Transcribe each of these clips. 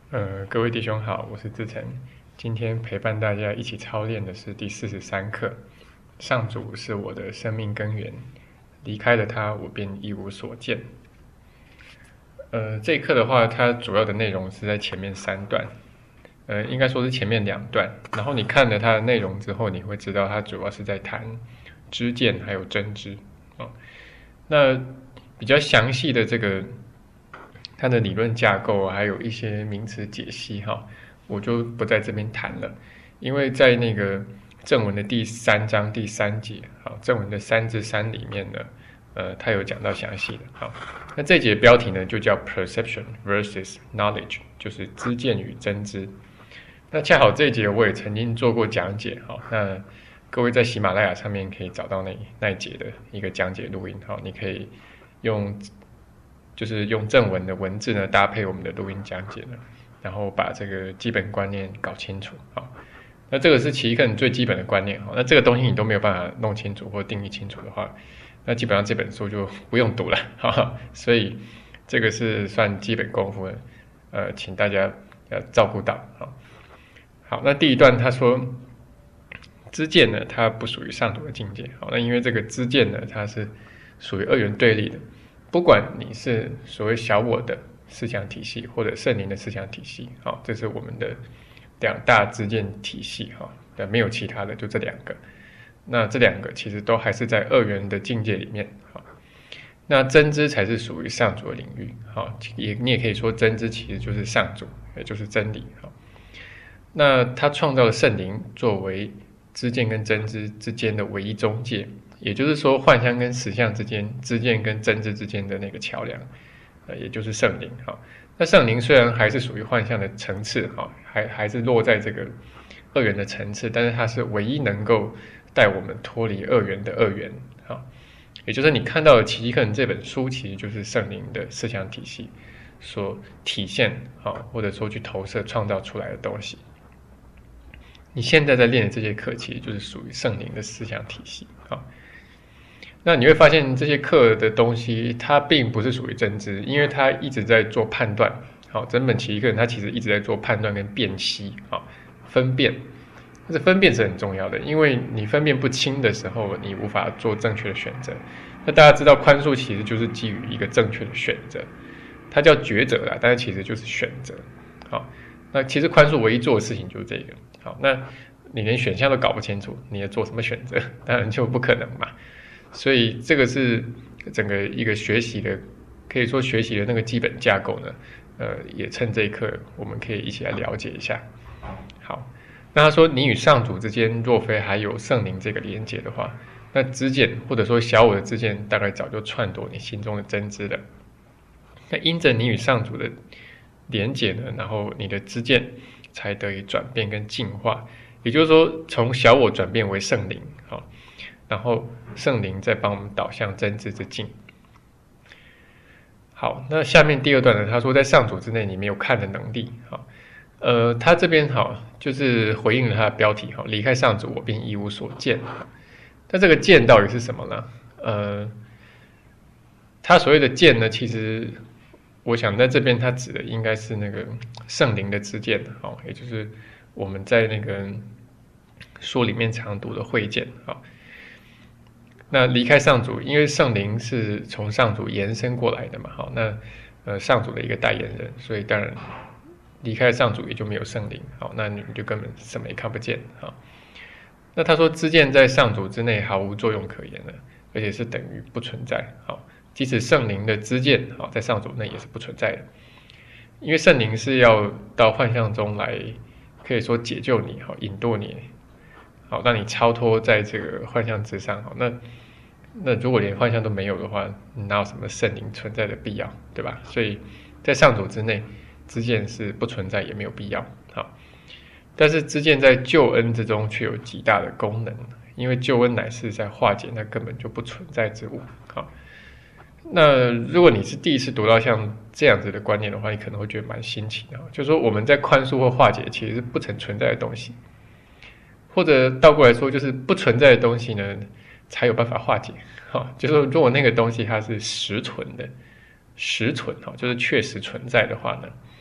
各位弟兄好，我是志成。今天陪伴大家一起操练的是第43课。上主是我的生命根源，离开了他，我便一无所见。这一课的话，它主要的内容是在前面3段，应该说是前面2段。然后你看了它的内容之后，你会知道它主要是在谈知见还有真知。那比较详细的这个它的理论架构还有一些名词解析我就不在这边谈了，因为在那个正文的第3章第3节，正文的3至3里面呢，它有讲到详细的。那这节标题呢就叫 Perception versus Knowledge， 就是知见与真知。那恰好这一节我也曾经做过讲解，那各位在喜马拉雅上面可以找到那一节的一个讲解录音，你可以用正文的文字呢搭配我们的录音讲解呢，然后把这个基本观念搞清楚。那这个是其一个最基本的观念。那这个东西你都没有办法弄清楚或定义清楚的话，那基本上这本书就不用读了。所以这个是算基本功夫的，请大家要照顾到。好，那第一段他说知见呢，它不属于上主的境界。那因为这个知见呢，它是属于二元对立的，不管你是所谓小我的思想体系或者圣灵的思想体系，这是我们的2大知见体系，没有其他的，就这2个。那这2个其实都还是在二元的境界里面。那真知才是属于上主的领域。你也可以说真知其实就是上主，也就是真理。那他创造了圣灵作为知见跟真知之间的唯一中介，也就是说幻象跟实相之间，知见跟真知之间的那个桥梁，也就是圣灵。那圣灵虽然还是属于幻象的层次，还是落在这个二元的层次，但是它是唯一能够带我们脱离二元的二元。也就是你看到的《奇迹课程》这本书，其实就是圣灵的思想体系所体现，或者说去投射创造出来的东西。你现在在练的这些课，其实就是属于圣灵的思想体系。那你会发现这些课的东西，它并不是属于真知，因为它一直在做判断。整本奇迹课程它其实一直在做判断跟辨析，分辨。但是分辨是很重要的，因为你分辨不清的时候，你无法做正确的选择。那大家知道宽恕其实就是基于一个正确的选择，它叫抉择啦，但是其实就是选择。那其实宽恕唯一做的事情就是这个。那你连选项都搞不清楚，你要做什么选择？当然就不可能嘛。所以这个是整个一个学习的，可以说学习的那个基本架构呢，也趁这一课我们可以一起来了解一下。好，那他说你与上主之间若非还有圣灵这个连结的话，那知见或者说小我的知见大概早就篡夺你心中的真知了。那因着你与上主的连结呢，然后你的知见才得以转变跟进化，也就是说从小我转变为圣灵，然后圣灵再帮我们导向真知之境。好，那下面第2段呢，他说在上主之内你没有看的能力。他这边就是回应了他的标题，离开上主我便一无所见。那这个见到底是什么呢？他所谓的见呢，其实我想在这边他指的应该是那个圣灵的知见，也就是我们在那个书里面常读的会见。那离开上主，因为圣灵是从上主延伸过来的嘛，那上主的一个代言人，所以当然离开上主也就没有圣灵，那你就根本什么也看不见。那他说知见在上主之内毫无作用可言的，而且是等于不存在。即使圣灵的知见在上主内也是不存在的，因为圣灵是要到幻象中来，可以说解救你，引渡你，让你超脱在这个幻象之上。那如果连幻象都没有的话，哪有什么圣灵存在的必要，对吧？所以在上主之内，知见是不存在也没有必要。但是知见在救恩之中却有极大的功能，因为救恩乃是在化解那根本就不存在之物。那如果你是第一次读到像这样子的观念的话，你可能会觉得蛮新奇的，就是说我们在宽恕或化解其实是不曾存在的东西，或者倒过来说，就是不存在的东西呢才有办法化解。就是如果那个东西它是实存的，实存就是确实存在的话呢，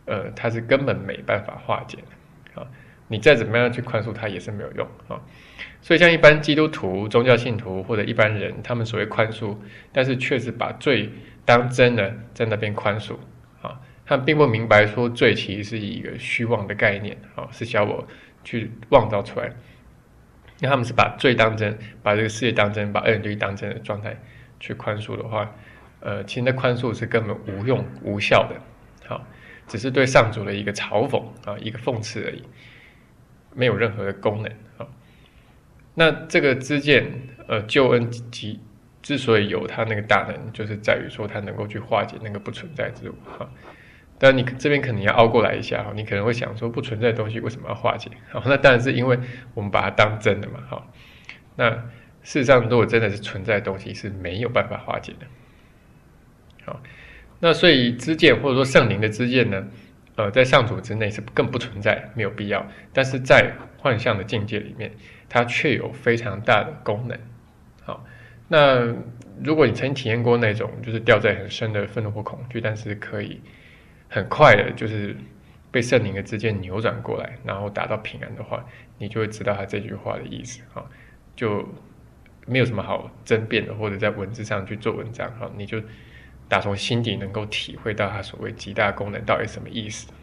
它是根本没办法化解的啊。你再怎么样去宽恕它也是没有用啊。所以像一般基督徒、宗教信徒或者一般人，他们所谓宽恕，但是却是把罪当真的在那边宽恕啊。他们并不明白说罪其实是一个虚妄的概念啊，是小我去妄造出来的。那他们是把罪当真，把这个世界当真，把恶人律当真的状态去宽恕的话，其实那宽恕是根本无用无效的，好，只是对上主的一个嘲讽啊，一个讽刺而已，没有任何的功能啊。那这个知见，救恩之所以有它那个大能，就是在于说它能够去化解那个不存在之物哈。但你这边可能要凹过来一下哈，你可能会想说不存在的东西为什么要化解？好，那当然是因为我们把它当真的嘛。好，那事实上如果真的是存在的东西是没有办法化解的。好，那所以知见或者说圣灵的知见呢，在上主之内是更不存在，没有必要。但是在幻象的境界里面，它却有非常大的功能。好，那如果你曾经体验过那种就是掉在很深的愤怒或恐惧，但是可以很快的，就是被圣灵的知见扭转过来，然后达到平安的话，你就会知道他这句话的意思啊，就没有什么好争辩的，或者在文字上去做文章啊，你就打从心底能够体会到他所谓极大功能到底什么意思。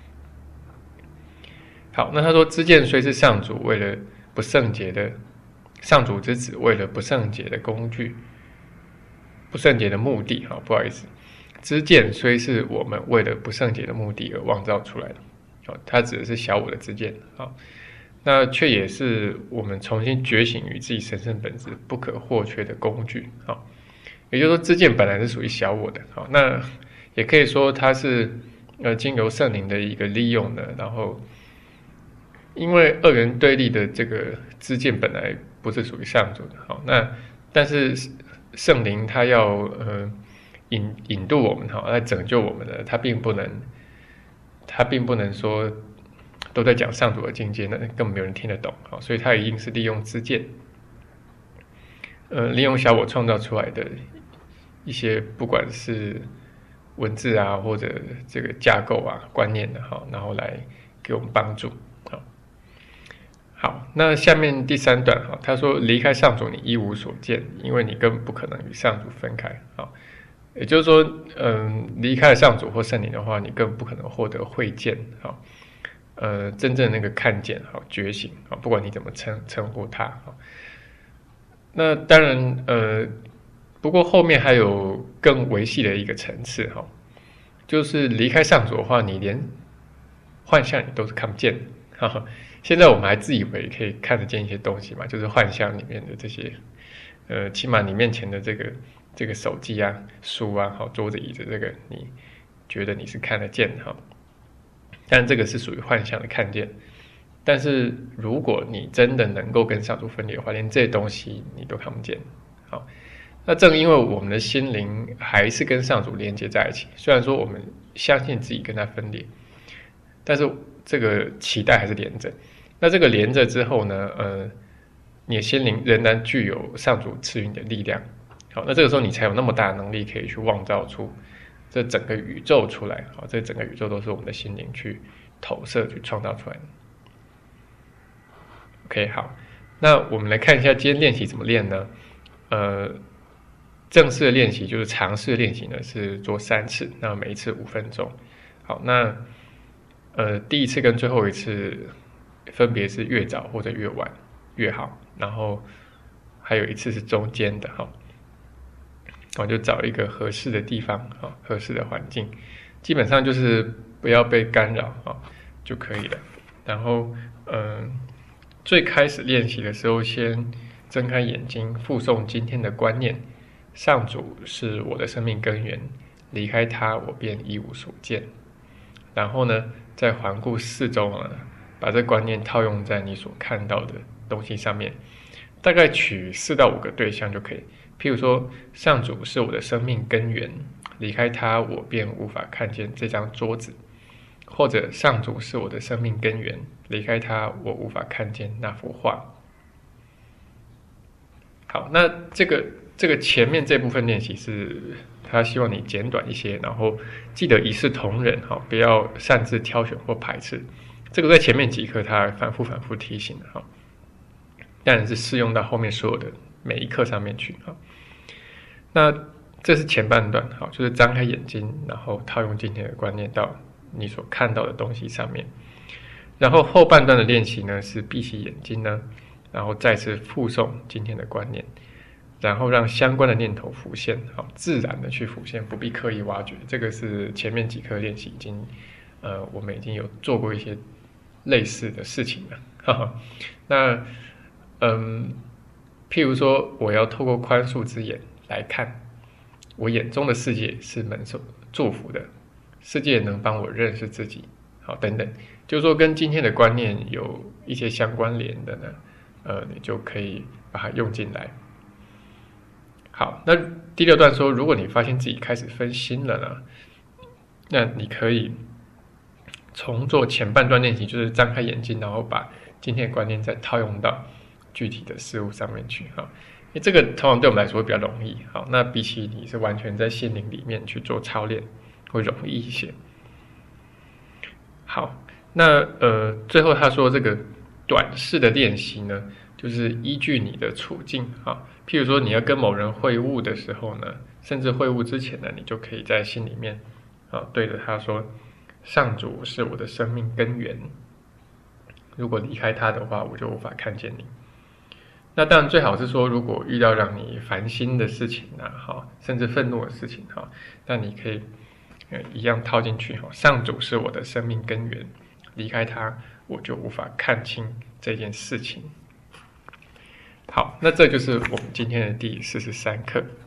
好，那他说知见虽是上主为了不圣洁的上主之子为了不圣洁的工具，不圣洁的目的啊，不好意思。知见虽是我们为了不圣洁的目的而妄造出来的，它指的是小我的知见啊，那却也是我们重新觉醒于自己神圣本质不可或缺的工具啊。也就是说，知见本来是属于小我的啊，那也可以说它是经由圣灵的一个利用的，然后因为二元对立的这个知见本来不是属于上主的，好，那但是圣灵它要引渡我们来拯救我们的，他并不能说都在讲上主的境界，那根本没有人听得懂，所以他一定是利用知见，利用小我创造出来的一些不管是文字啊或者这个架构啊观念的然后来给我们帮助。好，那下面第3段他说离开上主你一无所见，因为你根本不可能与上主分开。也就是说，离开了上主或圣灵的话，你根本不可能获得慧见，真正那个看见，觉醒，不管你怎么称呼它，那当然，不过后面还有更维系的一个层次，就是离开上主的话，你连幻象你都是看不见的。现在我们还自以为可以看得见一些东西嘛，就是幻象里面的这些，起码你面前的这个手机啊、书啊、桌子、椅子，这个你觉得你是看得见的，但这个是属于幻象的看见。但是如果你真的能够跟上主分离的话，连这些东西你都看不见。好，那正因为我们的心灵还是跟上主连接在一起，虽然说我们相信自己跟他分裂，但是这个期待还是连着。那这个连着之后呢，你的心灵仍然具有上主赐予你的力量。好，那这个时候你才有那么大的能力可以去妄造出这整个宇宙出来。好，这整个宇宙都是我们的心灵去投射、去创造出来的。OK， 好，那我们来看一下今天练习怎么练呢？正式的练习就是尝试练习呢是做3次，那每一次5分钟。好，那第一次跟最后一次分别是越早或者越晚越好，然后还有一次是中间的哈。我就找一个合适的地方，合适的环境，基本上就是不要被干扰就可以了。然后最开始练习的时候，先睁开眼睛，复诵今天的观念：上主是我的生命根源，离开他我便一无所见。然后呢，再环顾四周把这观念套用在你所看到的东西上面，大概取4到5个对象就可以。譬如说，上主是我的生命根源，离开他我便无法看见这张桌子；或者上主是我的生命根源，离开他我无法看见那幅画。好，那这个前面这部分练习是他希望你简短一些，然后记得一视同仁，不要擅自挑选或排斥。这个在前面几课他反复提醒的哈，当然是适用到后面所有的每一课上面去哈。那这是前半段，好，就是张开眼睛，然后套用今天的观念到你所看到的东西上面。然后后半段的练习呢，是闭起眼睛呢，然后再次复诵今天的观念，然后让相关的念头浮现，好，自然的去浮现，不必刻意挖掘。这个是前面几课练习已经，我们已经有做过一些类似的事情了。哈哈，那，譬如说，我要透过宽恕之眼来看，我眼中的世界是蒙受祝福的，世界能帮我认识自己，好，等等，就是说跟今天的观念有一些相关联的呢，你就可以把它用进来。好，那第6段说，如果你发现自己开始分心了呢，那你可以重做前半段练习，就是张开眼睛，然后把今天的观念再套用到具体的事物上面去哈。因为这个通常对我们来说会比较容易，好，那比起你是完全在心灵里面去做操练，会容易一些。好，那最后他说这个短式的练习呢，就是依据你的处境啊，譬如说你要跟某人会晤的时候呢，甚至会晤之前呢，你就可以在心里面啊对着他说：“上主是我的生命根源，如果离开他的话，我就无法看见你。”那当然最好是说，如果遇到让你烦心的事情啊，甚至愤怒的事情哈，那你可以一样套进去哈。上主是我的生命根源，离开他，我就无法看清这件事情。好，那这就是我们今天的第43课。